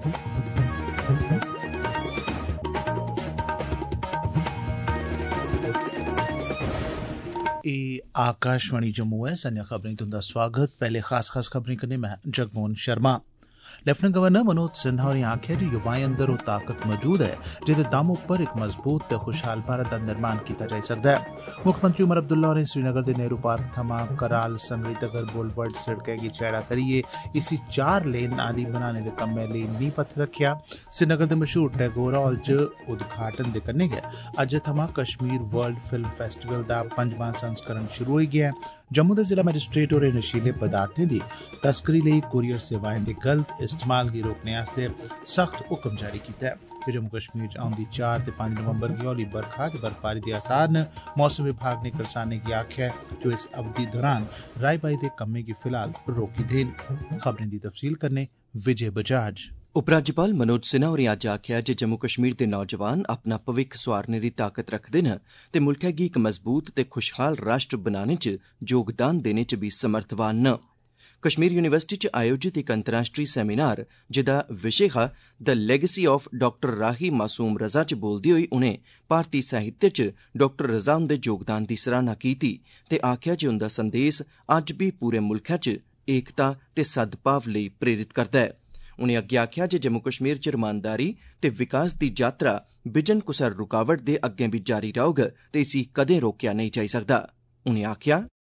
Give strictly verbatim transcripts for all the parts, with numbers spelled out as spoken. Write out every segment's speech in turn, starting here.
आकाशवाणी जम्मू है। संध्या खबरें तुंदा स्वागत। पहले खास खास खबरें कन्नै मैं जगमोहन शर्मा। लेफ्टिनेंट गवर्नर मनोज सिन्हा होरें आखेआ जे युवाएं अंदर ओह् ताकत मौजूद है जेह्दे दम उप्पर एक मजबूत ते खुशहाल भारत दा निर्माण कीता जाई सकदा है। मुक्खमंत्री उमर अब्दुल्ला होरें श्रीनगर दे नेहरू पार्क थमां कराल संगरी तगर बुलवर्ड सड़कै गी चैड़ा करियै इसी चार लेन आली बनाने दे कम्मै लेई नींह पत्थर रखेआ। श्रीनगर दे मशहूर टैगोर हाल च उद्घाटन दे कन्नै गै अज्ज थमां कश्मीर वर्ल्ड फिल्म फेस्टिवल दा पंजमां संस्करण शुरू होई गेआ है। जम्मू दे जिला मैजिस्ट्रेट होरें नशीले पदार्थें दी तस्करी लेई कुरियर सेवाएं दे गलत इस्तेमाल गी रोकने आस्तै सख्त हुक्म जारी कीता है। ते जम्मू कश्मीर च औंदी चार ते पंज नवंबर गी हौली बरखा ते बर्फबारी दे आसार न। मौसम विभाग ने करसानें गी आखेआ है जो इस अवधि दौरान राई बाई दे कम्में गी फिलहाल रोकी देन। खबरें दी तफसील कन्नै विजय बजाज। उपराज्यपाल मनोज सिन्हा होरें अज्ज आखेआ जे जम्मू कश्मीर दे नौजवान अपना भविक्ख सोआरने दी ताकत रखदे न ते मुल्खै गी इक मजबूत ते खुशहाल राष्ट्र बनाने च योगदान देने च भी समर्थवान न। कश्मीर यूनिवर्सिटी च आयोजित इक अंतर्राष्ट्रीय सेमिनार जेदा विशे हा the legacy of doctor Rahi Masoom रजा च बोलदे होई उनें भारती साहित्य च डाक्टर रजा हुंदे योगदान दी सराहना कीती ते आखेआ जे उंदा संदेस अज्ज भी पूरे मुल्खै च एकता ते सद्भाव लेई प्रेरित करदा है। उनें अग्गे आखेआ जे जम्मू कश्मीर च रमानदारी ते विकास दी यात्रा बिजन कुसै रुकावट दे अग्गें भी जारी रौह्ग ते इसी कदें रोकेआ नेईं जाई सकदा। उनें आखेआ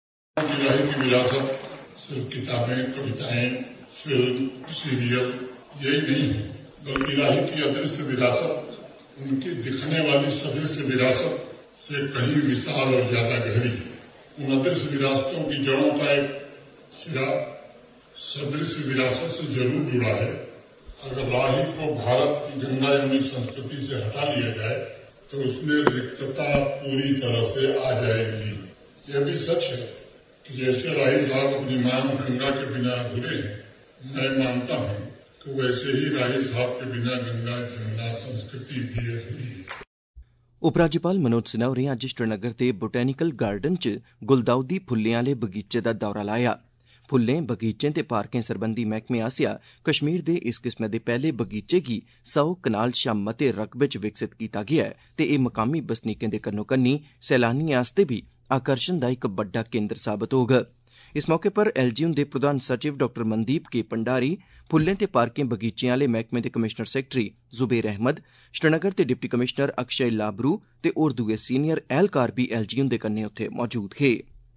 सिर्फ किताबें, कविताएं, फिल्म, सीरियल यही नहीं है, बल्कि इलाही की अदृश्य विरासत, उनकी दिखने वाली सदृश्य विरासत से कहीं विशाल और ज्यादा गहरी है। उन अदृश्य विरासतों की जड़ों का एक सिरा सदृश्य विरासत से जरूर जुड़ा है। अगर राही को भारत की गंगा यमुनी संस्कृति से हटा लिया जाए तो उसमें रिक्तता पूरी तरह से आ जाएगी। यह भी सच है कि जैसे राही साहब अपनी मां गंगा के बिना अधूरे हैं, मैं मानता हूं कि वैसे ही राही साहब के बिना गंगा जमुना संस्कृति भी अधूरी है। उपराज्यपाल मनोज सिन्हा होरें अज्ज श्रीनगर दे बोटैनिकल गार्डन च गुलदाउदी फुल्लें आले बगीचे दा दौरा लाया। फुल्लें, बगीचें ते पार्कें सरबंधी मैह्कमे आसेआ कश्मीर दे इस किस्मै दे पैह्ले बगीचे गी सौ कनाल शा मते रकबे च विकसित कीता गेआ ऐ ते एह् मकामी बसनीकें दे कन्नो कन्नी सैलानिएं आस्तै बी आकर्षण दा इक बड्डा केन्द्र साबत होग। इस मौके पर एलजी हुंदे प्रधान सचिव डाक्टर मनदीप के भंडारी, फुल्लें ते पार्कें बगीचें आले मैह्कमे दे कमिशनर सैक्रेटरी जुबेर अहमद, श्रीनगर दे डिप्टी कमिशनर अक्षय लाबरू ते होर दुए सीनियर ऐह्लकार बी एलजी हुंदे कन्नै उत्थे मौजूद हे।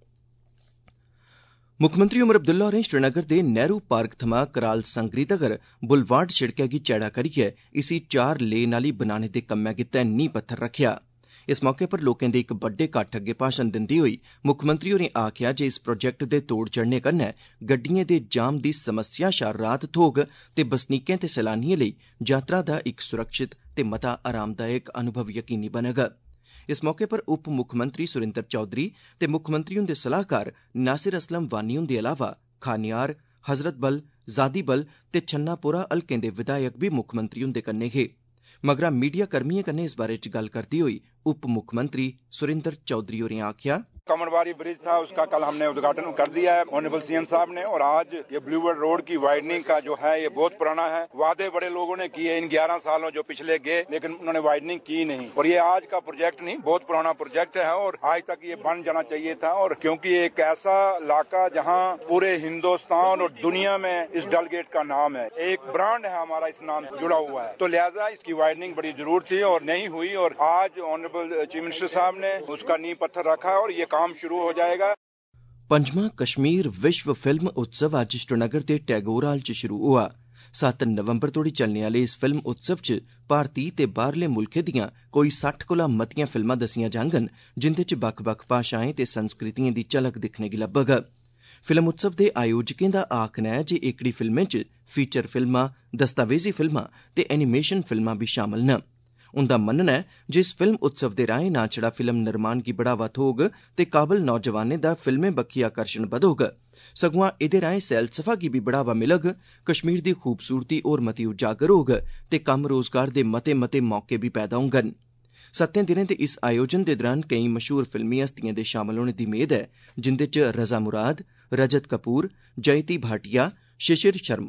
मुक्खमंत्री उमर अब्दुल्ला होरें श्रीनगर दे नेहरू पार्क थमां कराल संगरी तगर बुलवार्ड शिड़कै गी चैड़ा करियै इसी चार लेन आली बनाने दे कम्मै गितै नींह पत्थर रखेआ। इस मौके पर लोकें दे इक बड्डे किट्ठ अग्गे भाषण दिंदे होई मुक्खमंत्री होरें आखेआ जे इस प्रोजेक्ट दे तोड़ चढ़ने कन्नै गड्डिएं दे जाम दी समस्या शा राहत थ्होग ते बसनीकें ते सैलानिएं लेई यात्रा दा इक सुरक्षित ते मता आरामदायक अनुभव यकीनी बनग। इस मौके पर उप मुक्खमंत्री सुरिंदर चौधरी ते मुक्खमंत्री हुंदे सलाहकार नासिर असलम वानी हुंदे अलावा खानियार, हजरत बल, जादी बल ते छन्नापोरा हल्कें दे विधायक बी मुक्खमंत्री हुंदे कन्नै हे। मगरा मीडिया कर्मिएं कन्नै इस बारे च गल्ल करदे होई उप मुक्खमंत्री सुरिंदर चौधरी होरें आखेआ कमरवारी ब्रिज था उसका कल हमने उद्घाटन कर दिया है ऑनरेबल सीएम साहब ने, और आज ये ब्लूवर्ड रोड की वाइडनिंग का जो है ये बहुत पुराना है। वादे बड़े लोगों ने किए इन ग्यारह सालों जो पिछले गए, लेकिन उन्होंने वाइडनिंग की नहीं। और ये आज का प्रोजेक्ट नहीं, बहुत पुराना प्रोजेक्ट है और आज तक ये बन जाना चाहिए था। और क्योंकि एक ऐसा इलाका जहाँ पूरे हिंदुस्तान और दुनिया में इस डल गेट का नाम है, एक ब्रांड है हमारा इस नाम से जुड़ा हुआ है, तो लिहाजा इसकी वाइडनिंग बड़ी जरूरत थी और नहीं हुई। और आज ऑनरेबल चीफ मिनिस्टर साहब ने उसका नींव पत्थर रखा और ये काम शुरू हो जाएगा। पंजवां कश्मीर विश्व फिल्म उत्सव अज्ज श्रीनगर दे टैगोर हाल च शुरू होआ। सत्त नवंबर तोड़ी चलने आह्ले इस फिल्म उत्सव च भारती ते बाह्रले मुल्खें दियां कोई सट्ठ कोला मतियां फिल्मां दस्सियां जाङन, जिंदे च बक्ख बक्ख भाशाएं ते संस्कृतिएं दी झलक दिक्खने गी लब्भग। फिल्म उत्सव दे आयोजकें दा आखना ऐ जे एह्कड़ी फिल्में च फीचर फिल्मां, दस्तावेजी फिल्मां ते एनीमेशन फिल्मां भी शामल न। उंदा मन्नना ऐ जे इस फिल्म उत्सव दे राएं ना छड़ा फिल्म निर्माण गी बढ़ावा थ्होग ते काबल नौजवानें दा फिल्में बक्खी आकर्षण बधोग, सगुआं एह्दे राएं सैलसफा गी बी बढ़ावा मिलग, कश्मीर दी खूबसूरती होर मती उजागर होग ते कम्म रोजगार दे मते मते मौके भी पैदा होङन। सत्तें दिनें दे इस आयोजन दे दौरान केईं मशहूर फिल्मी हस्तियें दे शामल होने दी मेद ऐ, जिंदे च रजा मुराद, रजत कपूर, जयती भाटिया, शिशिर शर्मा,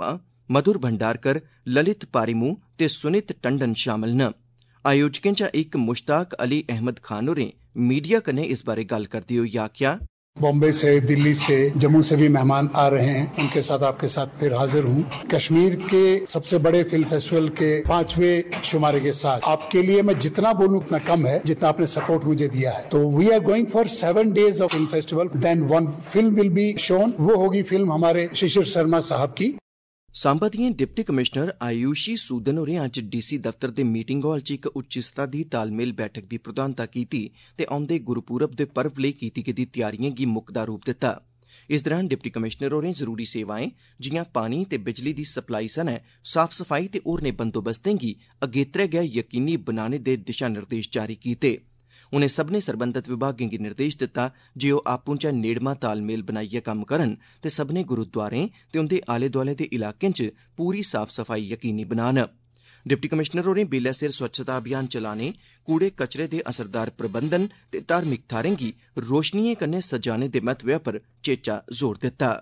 मधुर भंडारकर, ललित पारीमू ते सुनित टंडन शामल न। आयोजकें चा इक मुश्ताक अली अहमद खान होरें मीडिया कन्नै इस बारे गल्ल करदे होई आखेआ, बॉम्बे से, दिल्ली से, जम्मू से भी मेहमान आ रहे हैं, उनके साथ आपके साथ फिर हाजिर हूँ। कश्मीर के सबसे बड़े फिल्म फेस्टिवल के पांचवें शुमारे के साथ आपके लिए मैं जितना बोलूँ उतना कम है, जितना आपने सपोर्ट मुझे दिया है। तो we are going for seven days of film festival, then one film will be shown. वो होगी फिल्म हमारे शिशिर शर्मा साहब की। सांबा दियां डिप्टी कमिश्नर आयुषी सूदन होरें अज्ज डीसी दफ्तर दे मीटिंग हाल च इक उच्च सतह दी तालमेल बैठक दी प्रधानता कीती ते औंदे गुरुपूरब दे पर्व लेई कीती गेदी त्यारियें गी मुकदा रूप दित्ता। इस दौरान डिप्टी कमिश्नर होरें जरूरी सेवाएं जियां पानी ते बिजली दी सप्लाई सनै साफ सफाई ते होरनें बंदोबस्तें गी अगेत्रे गै यकीनी बनाने दे दिशा निर्देश जारी कीते। उनें सब्भनें सरबंधत विभागें गी निर्देश दित्ता जे ओह् आपूं च नेड़मा तालमेल बनाइयै कम्म करन ते सब्भनें गुरुद्वारें ते उंदे आले दोआले दे इलाकें च पूरी साफ सफाई यकीनी बनान। डिप्टी कमिश्नर होरें बेल्लै सिर स्वच्छता अभियान चलाने, कूड़े कचरे दे असरदार प्रबंधन ते धार्मिक थाह्रें गी रोशनिएं कन्नै सजाने दे महत्वै पर चेचा जोर दित्ता।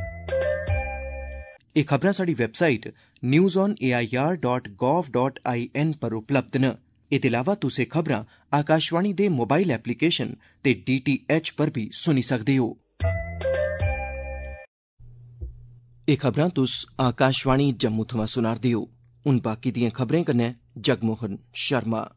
एह् खबरां साढ़ी website news on A I R dot gov dot I N पर उपलब्ध न। एह्दे अलावा तुस एह् खबरां आकाशवाणी दे मोबाइल एप्लीकेशन ते डी टी एच पर भी सुनी सकदे हो। एह् खबरां तुस आकाशवाणी जम्मू थमां सुना'रदे हो। हुन बाकी दियां खबरें कन्नै जगमोहन शर्मा।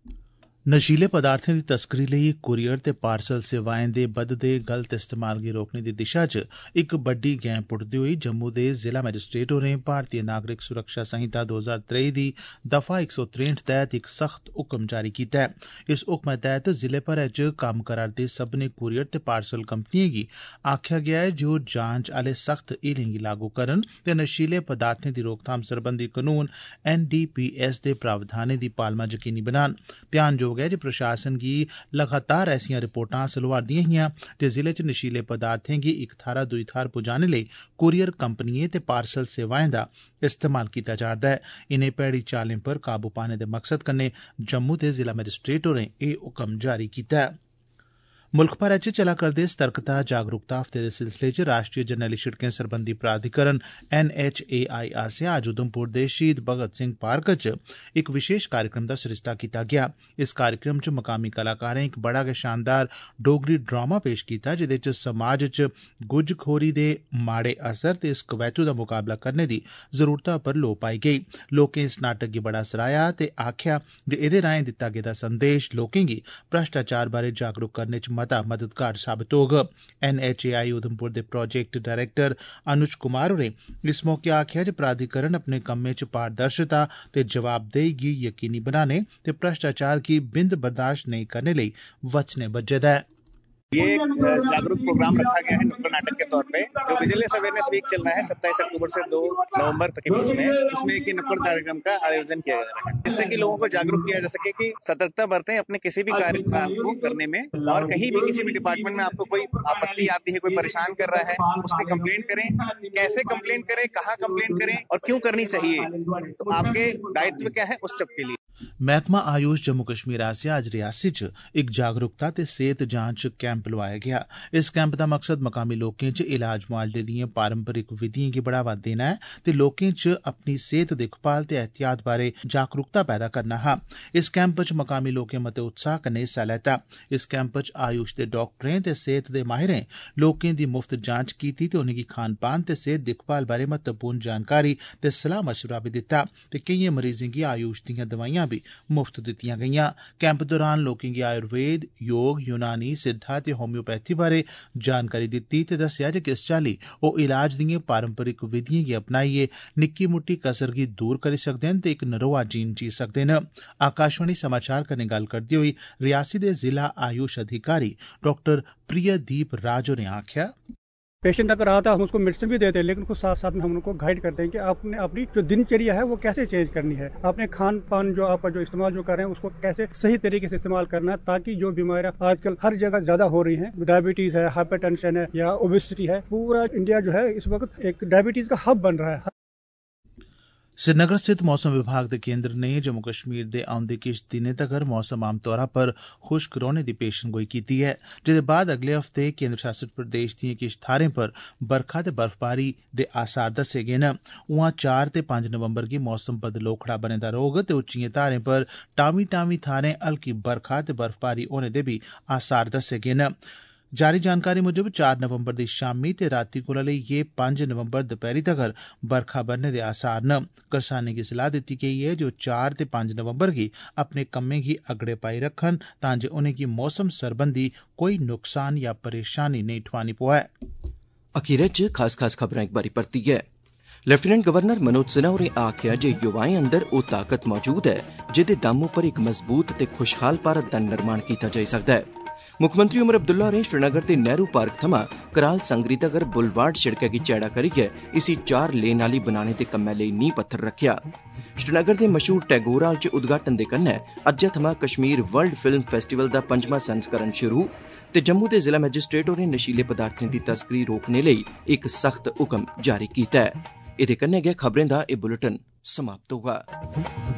नशीले पदार्थें दी तस्करी लेई कुरियर ते पार्सल सेवाएं दे बधदे गलत इस्तेमाल गी रोकने दी दिशा च इक बड्डी गैं पुट्टदे होई जम्मू दे जिला मैजिस्ट्रेट होरें भारतीय नागरिक सुरक्षा संहिता दो हजार त्रेई दी दफा इक सौ त्रेंठ तैह्त इक सख्त हुक्म जारी कीता ऐ। इस हुक्मै तैह्त जिले भरै च कम्म करा'रदे सब्भनें कुरियर ते पार्सल कंपनिएं गी आखेआ गेआ ऐ जे ओह् जांच आह्ले सख्त हीलें गी लागू करन ते नशीले पदार्थें दी रोकथाम सरबंधी कानून एन डी पी एस दे प्रावधानें दी पालमा यकीनी बनान। ध्यानजोग है जे प्रशासन गी लगातार ऐसियां रिपोर्टां हासल होआ'रदियां हियां जे जिले च नशीले पदार्थें गी इक थाह्रा दुई थाह्र पुजाने लेई कुरियर कंपनिएं ते पार्सल सेवाएं दा इस्तेमाल कीता जा'रदा ऐ। इनें भैड़ी चालें पर काबू पाने दे मकसद कन्नै जम्मू दे जिला मैजिस्ट्रेट होरें एह् हुक्म जारी कीता ऐ। मुल्ख भरै च चला करदे सतर्कता जागरूकता हफ्ते दे सिलसिले च राष्ट्रीय जरनैली शिड़कें सरबंधी प्राधिकरण एन एच ए आई आसेआ अज्ज उधमपुर दे शहीद भगत सिंह पार्क च इक विशेष कार्यक्रम दा सरिस्ता कीता गेआ। इस कार्यक्रम च मकामी कलाकारें इक बड़ा गै शानदार डोगरी ड्रामा पेश कीता जेह्दे च समाज च गुजखोरी दे माड़े असर ते इस कवैतू दा मुकाबला करने दी जरूरता पर लोऽ पाई गेई। लोकें इस नाटक गी बड़ा सराहेआ ते आखेआ जे एह्दे राएं दित्ता गेदा संदेश लोकें गी भ्रष्टाचार बारै जागरूक करने च मता मददगार साबित होग। N H A I Udhampur दे प्रोजेक्ट डायरेक्टर अनुज कुमार होरें इस मौके आखेआ जे प्राधिकरण अपने कम्में च पारदर्शिता ते जवाबदेही गी यकीनी बनाने ते भ्रष्टाचार गी बिंद बर्दाश्त नेईं करने लेई वचनेबज्झे दा ऐ। ये एक जागरूक प्रोग्राम रखा गया है नुक्कड़ नाटक के तौर पे, जो विजिलेंस अवेयरनेस वीक चल रहा है सत्ताईस अक्टूबर से दो नवंबर तक के बीच में, उसमें एक नुक्कड़ कार्यक्रम का आयोजन किया जा रहा है जिससे कि लोगों को जागरूक किया जा सके कि सतर्कता बरतें अपने किसी भी कार्यक्रम को करने में, और कहीं भी किसी भी डिपार्टमेंट में आपको कोई आपत्ति आती है, कोई परेशान कर रहा है, उसकी कंप्लेंट करें, कैसे कंप्लेंट करें, कहाँ कंप्लेंट करें और क्यों करनी चाहिए, तो आपके दायित्व क्या है उस सब के लिए। महकमा आयुष जम्मू कश्मीर आसेआ अज्ज रियासी च इक जागरूकता ते सेहत जांच कैंप लोआया गेआ। इस कैंप दा मकसद मकामी लोकें च इलाज मुआलजे दिएं पारंपरिक विधिएं गी बढ़ावा देना ऐ ते लोकें च अपनी सेहत दिक्खभाल ते एहतियात बारै जागरूकता पैदा करना हा। इस कैंप च मकामी लोकें मते उत्साह कन्नै हिस्सा लैता। इस कैंप च आयुष दे डाक्टरें ते सेहत दे माहिरें लोकें दी मुफ्त जांच कीती ते उनेंगी खान पान ते सेहत दिक्खभाल बारै महत्वपूर्ण जानकारी ते सलाह मशवरा बी दित्ता ते केइएं मरीजें गी आयुष दियां दवाइयां भी मुफ्त दित्तियां गेईयां। कैंप दौरान लोकें गी आयुर्वेद, योग, यूनानी, सिद्धा ते होम्योपैथी बारै जानकारी दित्ती ते दस्सेआ जे किस चाल्ली ओह् इलाज दिएं पारंपरिक विधिएं गी अपनाइयै निक्की मुट्टी कसर गी दूर करी सकदे न ते इक नरोआ जीन जी सकदे न। आकाशवाणी समाचार कन्नै गल्ल करदे होई रियासी दे जिला आयुष अधिकारी डॉक्टर प्रियदीप राज होरें आखेआ, पेशेंट अगर आता है हम उसको मेडिसिन भी देते हैं, लेकिन कुछ साथ साथ में हम उनको गाइड करते हैं कि आपने अपनी जो दिनचर्या है वो कैसे चेंज करनी है, आपने खान पान जो आपका जो इस्तेमाल जो कर रहे हैं उसको कैसे सही तरीके से इस्तेमाल करना है, ताकि जो बीमारियां आजकल हर जगह ज्यादा हो रही हैं, डायबिटीज है, हाइपरटेंशन है या ओबेसिटी है, पूरा इंडिया जो है इस वक्त एक डायबिटीज का हब बन रहा है। श्रीनगर स्थित मौसम विभाग दे केंद्र ने जम्मू कश्मीर दे औंदे किश दिनें तगर मौसम आमतौरा पर खुश्क रौहने दी पेशनगोई कीती ऐ, जेदे बाद अगले हफ्ते केंद्र शासित प्रदेश दिएं किश थाहरें पर बरखा ते बर्फबारी दे आसार दस्से गे न। उआं चार ते पंज नवंबर गी मौसम बदलोखड़ा बने दा रौह्ग ते उच्चिएं धारें पर टामी टामी थाहरें हल्की बरखा ते बर्फबारी होने दे बी आसार दस्से गे न। जारी जानकारी मुजब चार नवंबर दी शामी ते राती कोला लेइयै पंज नवंबर दपैह्री तगर बरखा बरने दे आसार न। करसानें गी सलाह दित्ती गेई ऐ जे ओह् चार ते पंज नवंबर गी अपने कम्में गी अगड़े पाई रखन तां जे उनेंगी मौसम सरबंधी कोई नुकसान या परेशानी नेईं ठोआनी पोऐ। अखीरै च खास खास खबरां इक बारी परतियै। लेफ्टिनेंट गवर्नर मनोज सिन्हा होरें आखेआ जे युवाएं अंदर ओह् ताकत मौजूद ऐ जेह्दे दम उप्पर इक मजबूत ते खुशहाल भारत दा निर्माण कीता जाई सकदा है। मुक्खमंत्री उमर अब्दुल्ला होरें श्रीनगर दे नेहरू पार्क थमां कराल संगरी तगर बुलवार्ड शिड़कै गी चैड़ा करियै इसी चार लेन आह्ली बनाने दे कम्मै लेई नींह पत्थर रखेआ। श्रीनगर दे मशहूर टैगोर हाल च उद्घाटन दे कन्नै अज्जै थमां कश्मीर वर्ल्ड फिल्म फेस्टिवल दा पंजमां संस्करण शुरू ते जम्मू दे जिला मैजिस्ट्रेट होरें नशीले पदार्थें दी तस्करी रोकने लेई इक सख्त हुक्म जारी कीता ऐ। एह्दे कन्नै गै खबरें दा एह् बुलेटिन समाप्त होगा।